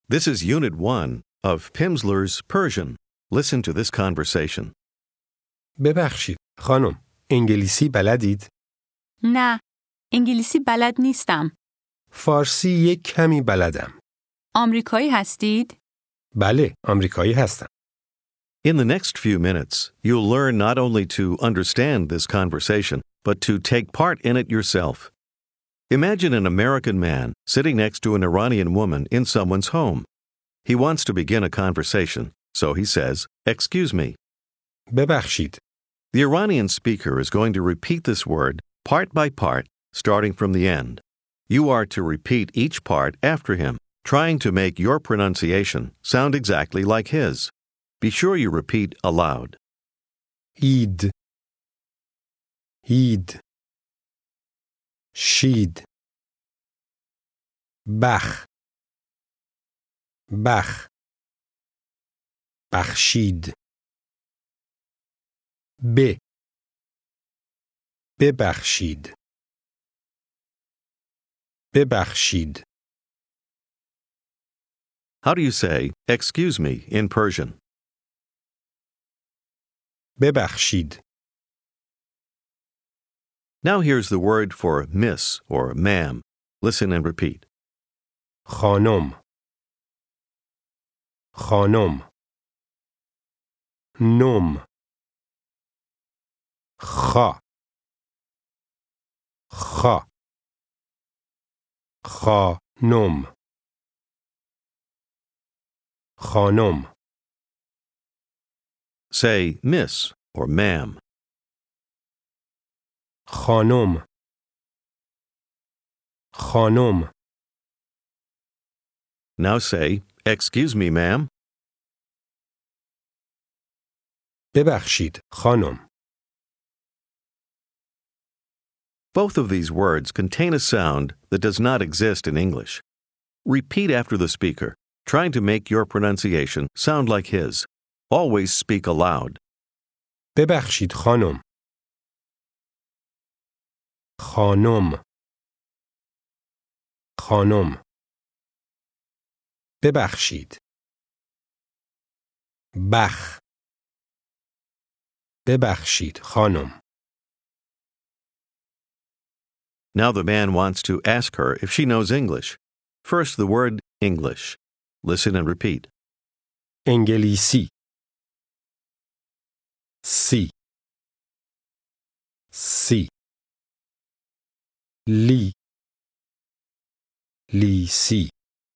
This is Unit 1 of Pimsleur's Persian. Listen to this conversation. ببخشید خانم انگلیسی بلدید؟ نه، انگلیسی بلد نیستم. فارسی یک کمی بلدم. آمریکایی هستید؟ بله آمریکایی هستم. In the next few minutes, you'll learn not only to understand this conversation, but to take part in it yourself. Imagine an American man sitting next to an Iranian woman in someone's home. He wants to begin a conversation, so he says, "Excuse me." ببخشید. The Iranian speaker is going to repeat this word part by part, starting from the end. You are to repeat each part after him, trying to make your pronunciation sound exactly like his. Be sure you repeat aloud. اید اید شید بخ بخ بخشید ببخشید ببخشید How do you say, "Excuse me," in Persian? ببخشید Now here's the word for miss or ma'am. Listen and repeat. خانم خانم نم خا خا خانم خانم Say miss or ma'am. خانم خانم Now say, "Excuse me, ma'am." ببخشید خانم Both of these words contain a sound that does not exist in English. Repeat after the speaker, trying to make your pronunciation sound like his. Always speak aloud. ببخشید خانم خانم خانم ببخشید بخ ببخشید خانم Now the man wants to ask her if she knows English. First, the word English. Listen and repeat. انگلیسی سی سی لی لیسی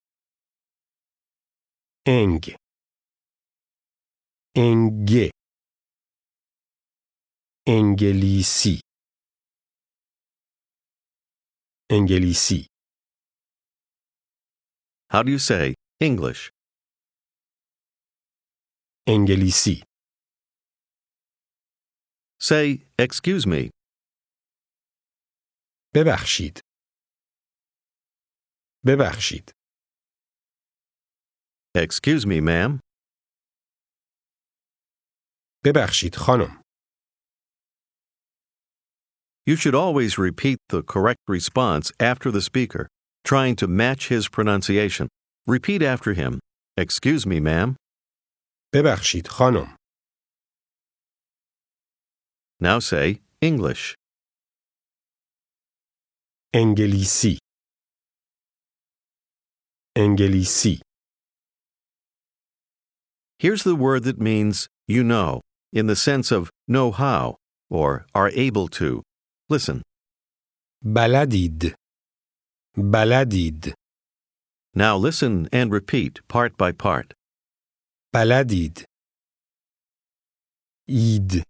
انگ انگه انگلیسی انگلیسی How do you say English? انگلیسی Say, "Excuse me." ببخشید ببخشید Excuse me, ma'am. ببخشید خانم You should always repeat the correct response after the speaker, trying to match his pronunciation. Repeat after him. "Excuse me, ma'am." ببخشید خانم Now say English. انگلیسی انگلیسی Here's the word that means you know, in the sense of know how or are able to. Listen. بلدید بلدید Now listen and repeat part by part. بلدید اید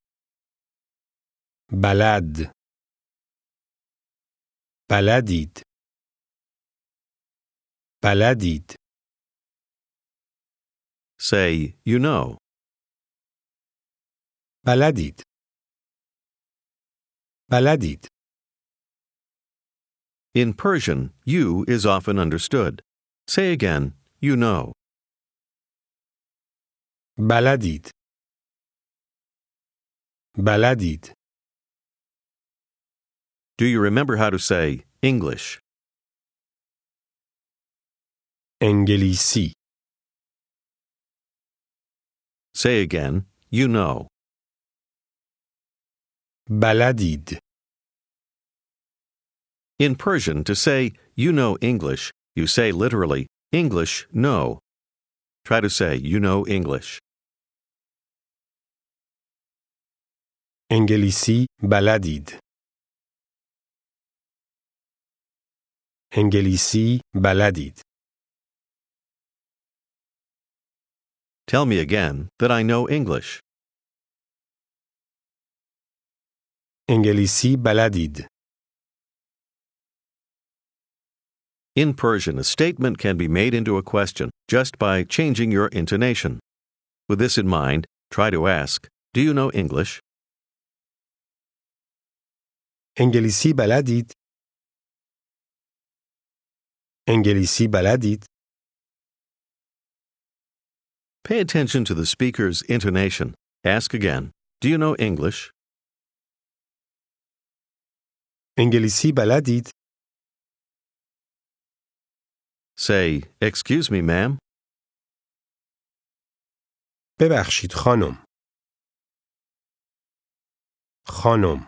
بلد بلدید بلدید Say, you know. بلدید بلدید In Persian, you is often understood. Say again, you know. بلدید بلدید Do you remember how to say English? انگلیسی. Say again, you know. بلدید. In Persian, to say, you know English, you say literally, English, no. Try to say, you know English. انگلیسی بلدید. انگلیسی بلدید. Tell me again that I know English. انگلیسی بلدید. In Persian, a statement can be made into a question just by changing your intonation. With this in mind, try to ask, do you know English? انگلیسی بلدید. انگلیسی بلدید. Pay attention to the speaker's intonation. Ask again, do you know English? انگلیسی بلدید. Say, excuse me, ma'am. ببخشید خانم. خانم.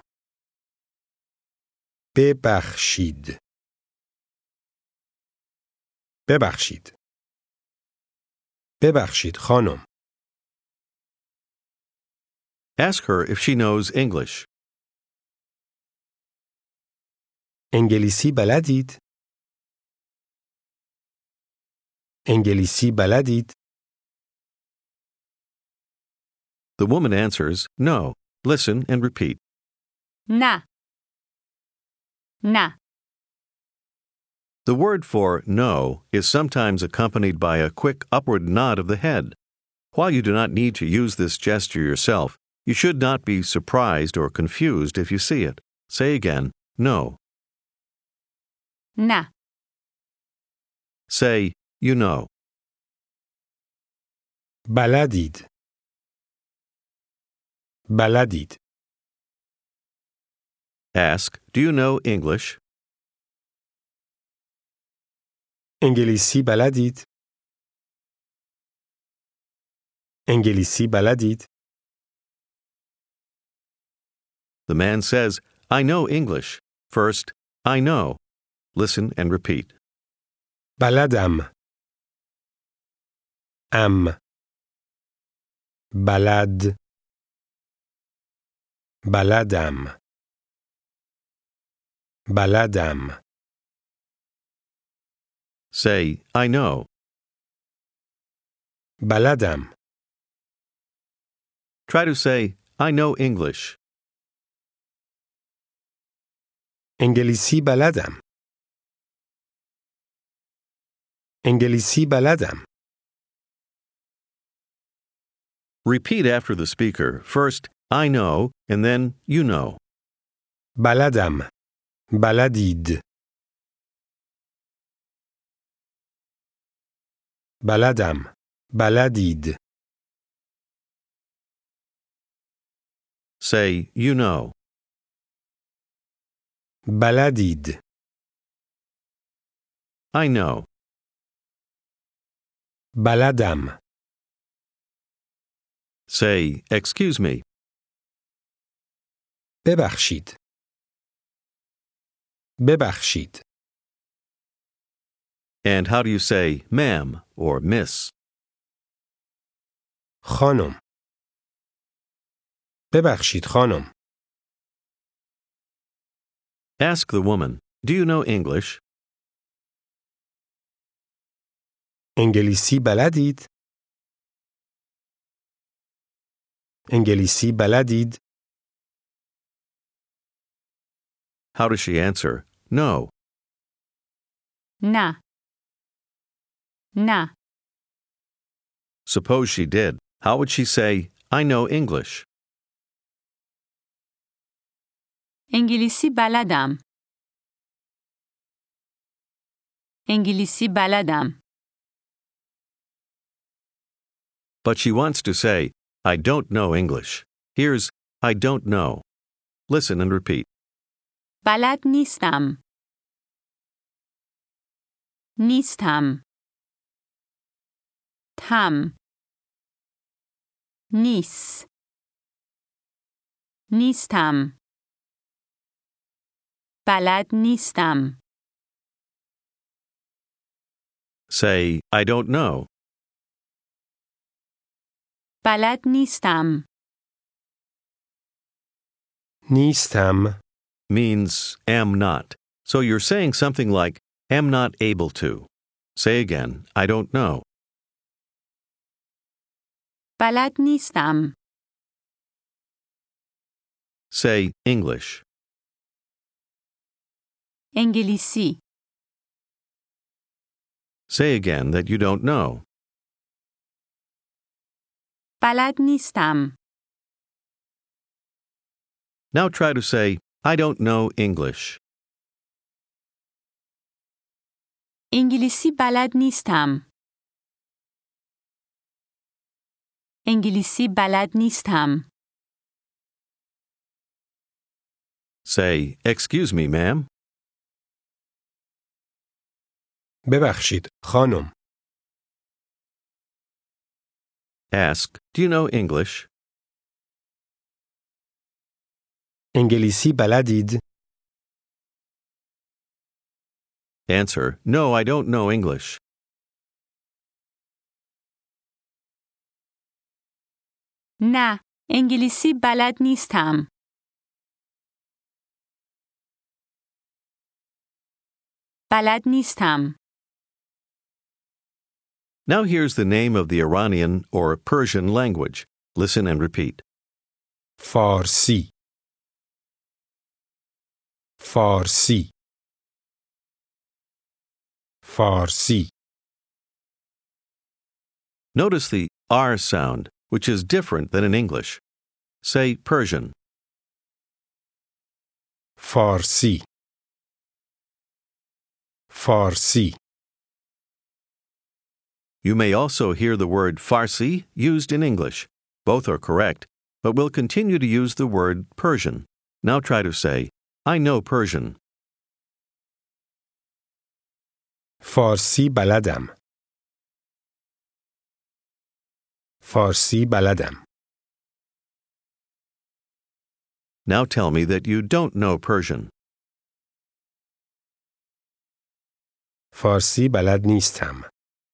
ببخشید. ببخشید. ببخشید خانم. Ask her if she knows English. انگلیسی بلدید. انگلیسی بلدید. The woman answers, no. Listen and repeat. نه. نه. The word for no is sometimes accompanied by a quick upward nod of the head. While you do not need to use this gesture yourself, you should not be surprised or confused if you see it. Say again, no. نه. Say, you know. بلدید. بلدید. Ask, do you know English? انگلیسی بلدید. انگلیسی بلدید. The man says, I know English. First, I know. Listen and repeat. بلدم. بلد. بلدم. بلدم. Say, I know. بلدم. Try to say, I know English. انگلیسی بلدم. انگلیسی بلدم. Repeat after the speaker. First, I know, and then you know. بلدم. بلدید. بلدم. بلدید. Say, you know. بلدید. I know. بلدم. Say, excuse me. ببخشید. ببخشید. And how do you say ma'am or miss? خانم. ببخشید خانم. Ask the woman, do you know English? انگلیسی بلدید. انگلیسی بلدید. How does she answer? No. نه. نه. Suppose she did. How would she say, I know English? انگلیسی بلدم. انگلیسی بلدم. But she wants to say, I don't know English. Here's, I don't know. Listen and repeat. بلد نیستم. نیستم. هم نیست نیستم بلد نیستم Say, I don't know. بلد نیستم نیستم. Means am not. So you're saying something like, am not able to. Say again, I don't know. بلد نیستم Say English. انگلیسی Say again that you don't know. بلد نیستم Now try to say, I don't know English. انگلیسی بلد نیستم انگلیسی بلد نیستم Say, excuse me, ma'am. ببخشید خانم. Ask, do you know English? انگلیسی بلدید؟ Answer, no, I don't know English. نه انگلیسی بلد نیستم بلد نیستم Now here's the name of the Iranian or Persian language. Listen and repeat. فارسی. فارسی. فارسی. Notice the R sound, which is different than in English. Say Persian. فارسی. فارسی. You may also hear the word Farsi used in English. Both are correct, but we'll continue to use the word Persian. Now try to say, I know Persian. فارسی بلدم. فارسی بلدم. Now tell me that you don't know Persian. فارسی بلد نیستم.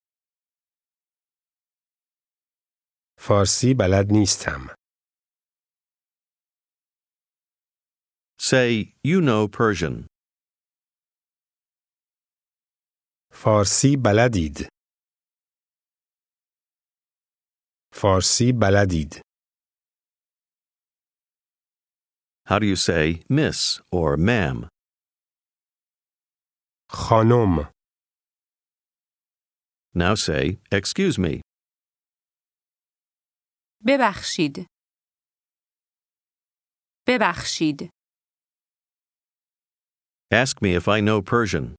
فارسی بلد نیستم. Say, you know Persian. فارسی بلدید. فارسی بلدید. How do you say miss or ma'am? خانم. Now say, excuse me. ببخشید ببخشید Ask me if I know Persian.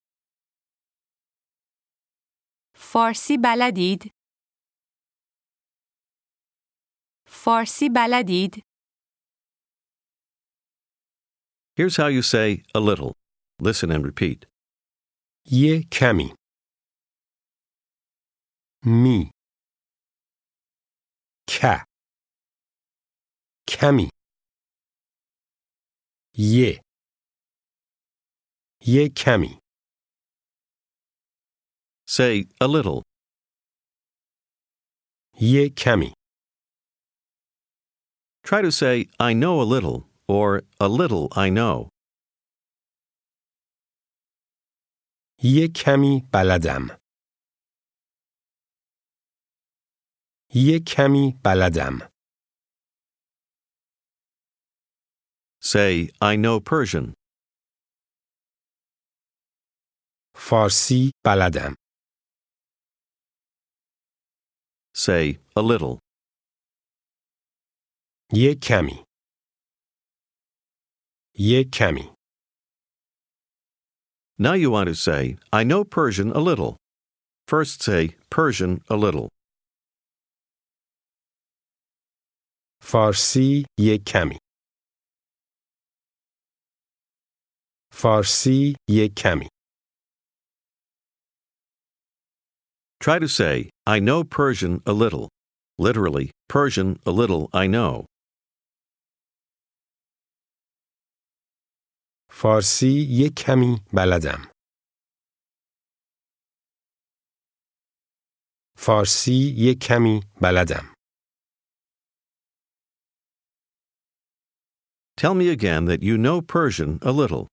فارسی بلدید فارسی بلدید Here's how you say a little. Listen and repeat. یه کمی. می. که. کمی. یه. یه کمی. Say a little. یه کمی. Try to say, I know a little, or a little I know. یه کمی بلدم. یه کمی بلدم. Say, I know Persian. فارسی بلدم. Say, a little. یه کمی. یه کمی. Now you want to say, I know Persian a little. First say, Persian a little. فارسی یه کمی. فارسی یه کمی. Try to say, I know Persian a little. Literally, Persian a little I know. فارسی یک کمی بلدم. فارسی یک کمی بلدم. Tell me again that you know Persian a little.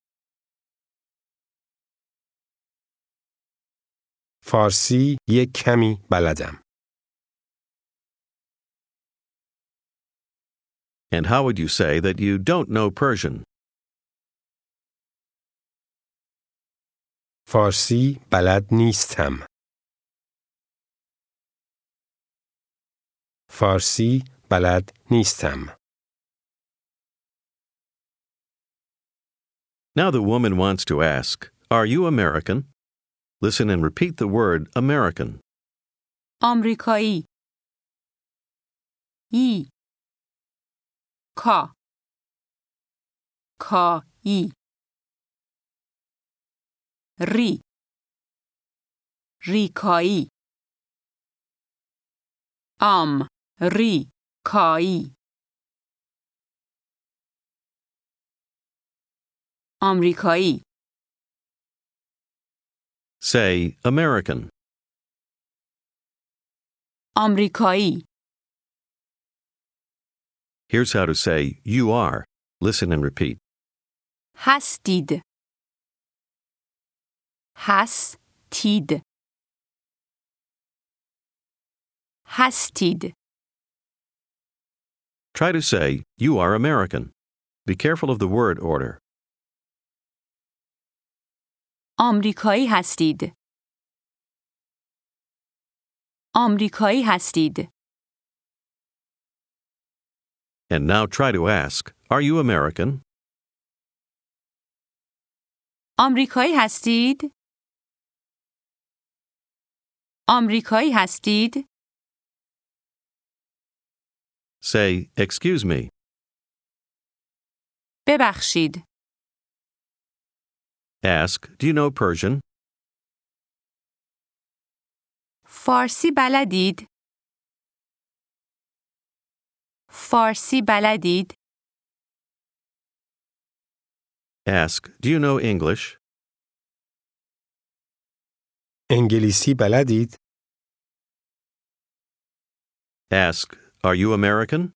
فارسی یک کمی بلدم. And how would you say that you don't know Persian? فارسی بلد نیستم. فارسی بلد نیستم. Now the woman wants to ask, Are you American? Listen and repeat the word American. آمریکایی ای کا کایی ری ریکایی ری کایی آمریکایی Say American. آمریکایی Here's how to say you are. Listen and repeat. هستید هستید هستید Try to say you are American. Be careful of the word order. آمریکایی هستید آمریکایی هستید And now try to ask, Are you American? آمریکایی هستید آمریکایی هستید Say, Excuse me. ببخشید Ask, Do you know Persian? فارسی بلدید فارسی بلدید Ask, Do you know English? انگلیسی بلدید؟ Ask, Are you American?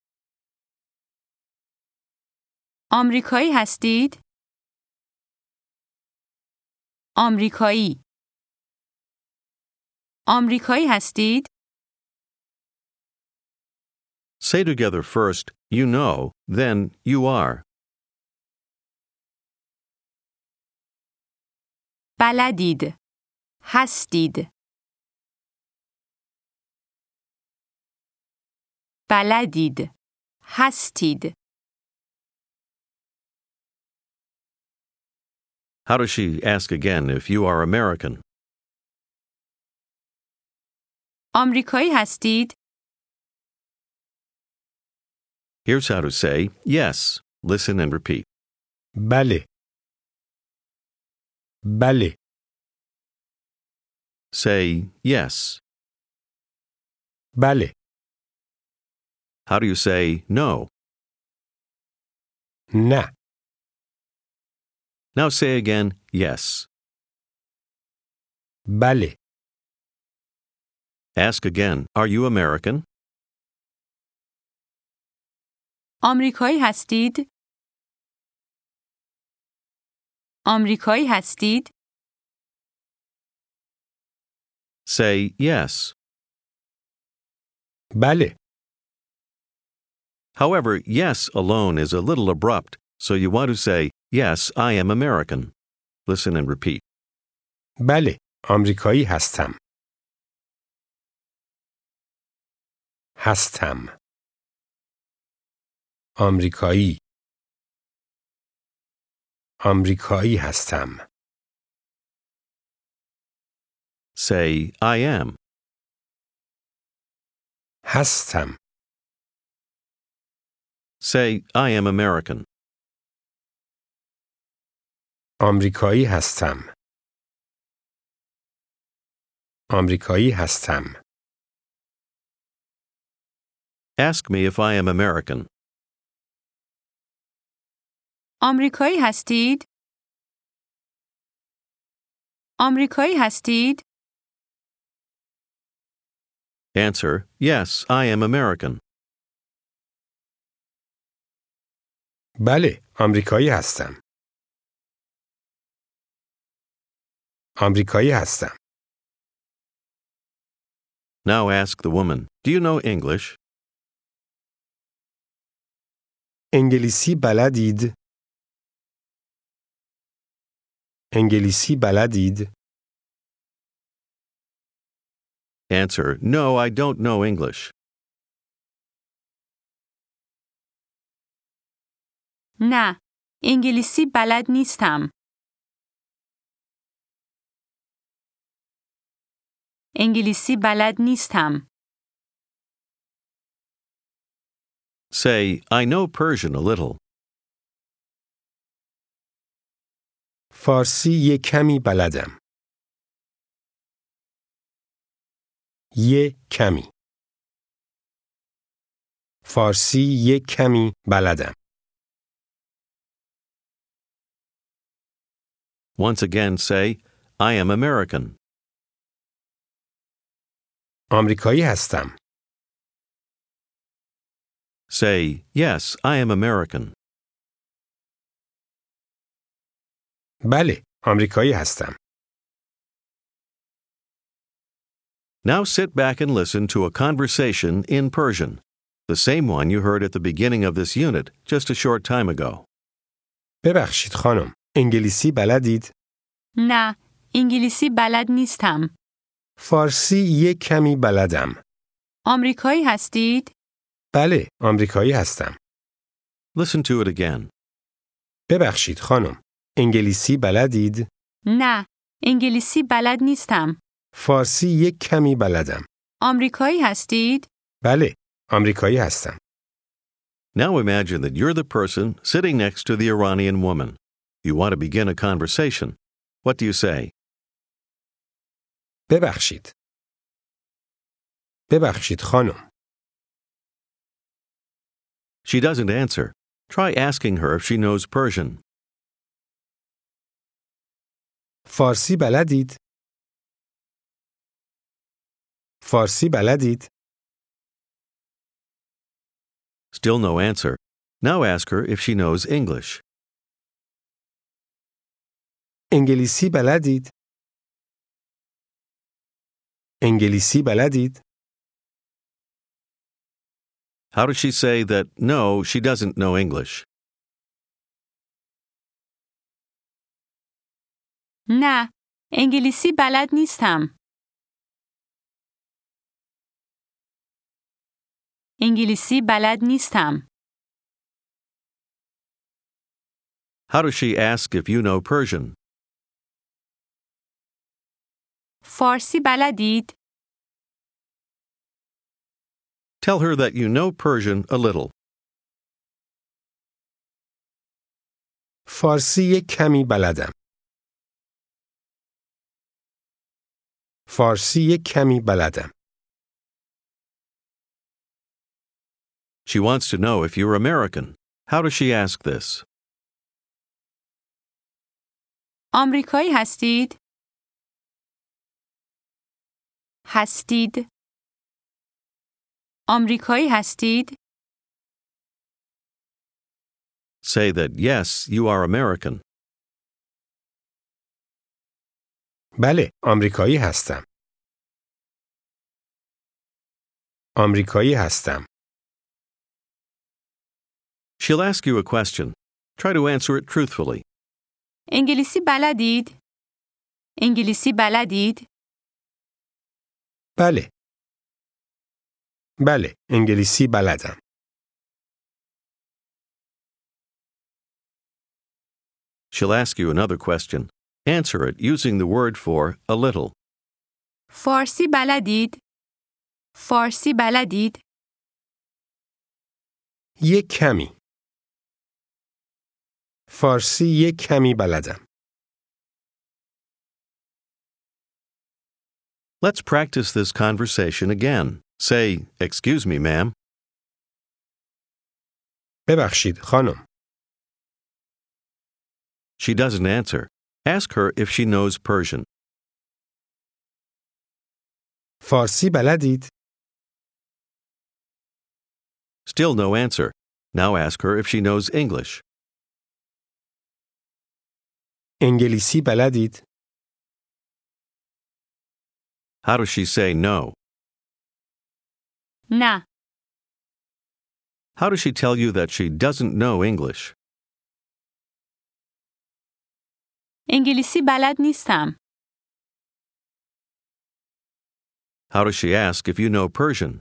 آمریکایی هستید آمریکایی آمریکایی هستید Say together first, You know, then you are. بلدید هستید بلدید هستید How does she ask again if you are American? آمریکایی هستید Here's how to say yes. Listen and repeat. بله. بله. Say yes. بله. How do you say no? نه. Now say again yes. بله. Ask again, Are you American? آمریکایی هستید آمریکایی هستید Say yes. بله. However, yes alone is a little abrupt, so you want to say, Yes, I am American. Listen and repeat. بله. آمریکایی هستم. هستم. آمریکایی. آمریکایی هستم. Say, I am. هستم. Say, I am American. آمریکایی هستم. آمریکایی هستم. Ask me if I am American. آمریکایی هستید؟ آمریکایی هستید؟ Answer, yes, I am American. بله، آمریکایی هستم. آمریکایی هستم. Now ask the woman, do you know English? انگلیسی بلدید؟ انگلیسی بلدید؟ Answer, no, I don't know English. نه، انگلیسی بلد نیستم. انگلیسی بلد نیستم. Say, I know Persian a little. فارسی یک کمی بلدم. یک کمی. فارسی یک کمی بلدم. Once again say, I am American. آمریکایی هستم. Say, yes, I am American. بله، آمریکایی هستم. Now sit back and listen to a conversation in Persian, the same one you heard at the beginning of this unit just a short time ago. ببخشید خانم، انگلیسی بلدید؟ نه، انگلیسی بلد نیستم. فارسی یک کمی بلدم. آمریکایی هستید؟ بله، آمریکایی هستم. Listen to it again. ببخشید خانم، انگلیسی بلدید؟ نه، انگلیسی بلد نیستم. فارسی یک کمی بلدم. آمریکایی هستید؟ بله، آمریکایی هستم. Now imagine that you're the person sitting next to the Iranian woman. You want to begin a conversation. What do you say? ببخشید. ببخشید خانم. She doesn't answer. Try asking her if she knows Persian. فارسی بلدید؟ فارسی بلدید؟ Still no answer. Now ask her if she knows English. انگلیسی بلدید؟ انگلیسی بلدید؟ How does she say that no, she doesn't know English? نه، انگلیسی بلد نیستم. انگلیسی بلد نیستم. How does she ask if you know Persian? فارسی بلدید؟ Tell her that you know Persian a little. فارسی یک کمی بلدم. فارسی یک کمی بلدم. She wants to know if you're American. How does she ask this? آمریکایی هستید؟ هستید؟ آمریکایی هستید؟ Say that yes, you are American. بله، آمریکایی هستم. آمریکایی هستم. She'll ask you a question. Try to answer it truthfully. انگلیسی بلدید؟ انگلیسی بلدید؟ بله. بله، انگلیسی بلدم. She'll ask you another question. Answer it using the word for a little. فارسی بلدید؟ فارسی بلدید؟ یک کمی. فارسی یک کمی بلدم. Let's practice this conversation again. Say, "Excuse me, ma'am." ببخشید خانم. She doesn't answer. Ask her if she knows Persian. فارسی بلدید؟ Still no answer. Now ask her if she knows English. انگلیسی بلدید؟ How does she say no? نه. How does she tell you that she doesn't know English? انگلیسی بلد نیستم. How does she ask if you know Persian?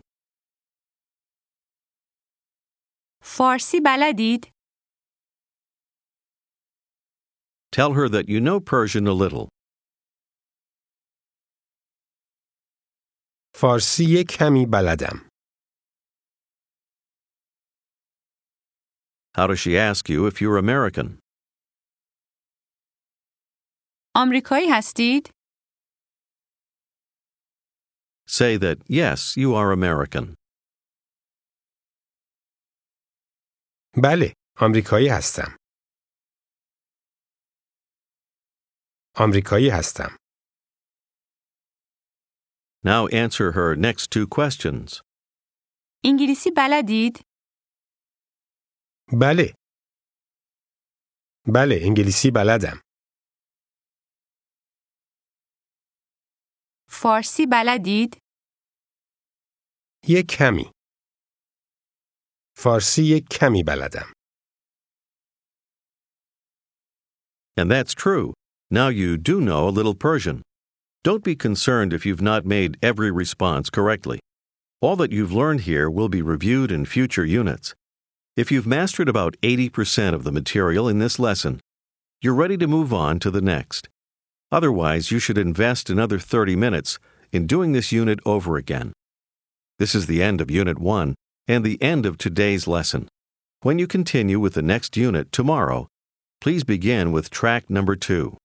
فارسی بلدید؟ Tell her that you know Persian a little. فارسی یک کمی بلدم. How does she ask you if you're American? آمریکایی هستید؟ Say that, yes, you are American. بله، آمریکایی هستم. آمریکایی هستم. Now answer her next two questions. انگلیسی بلدید؟ بله. بله، انگلیسی بلدم. فارسی بلدید؟ یک کمی. فارسی یک کمی بلدم. And that's true. Now you do know a little Persian. Don't be concerned if you've not made every response correctly. All that you've learned here will be reviewed in future units. If you've mastered about 80% of the material in this lesson, you're ready to move on to the next. Otherwise, you should invest another 30 minutes in doing this unit over again. This is the end of Unit 1 and the end of today's lesson. When you continue with the next unit tomorrow, please begin with track number 2.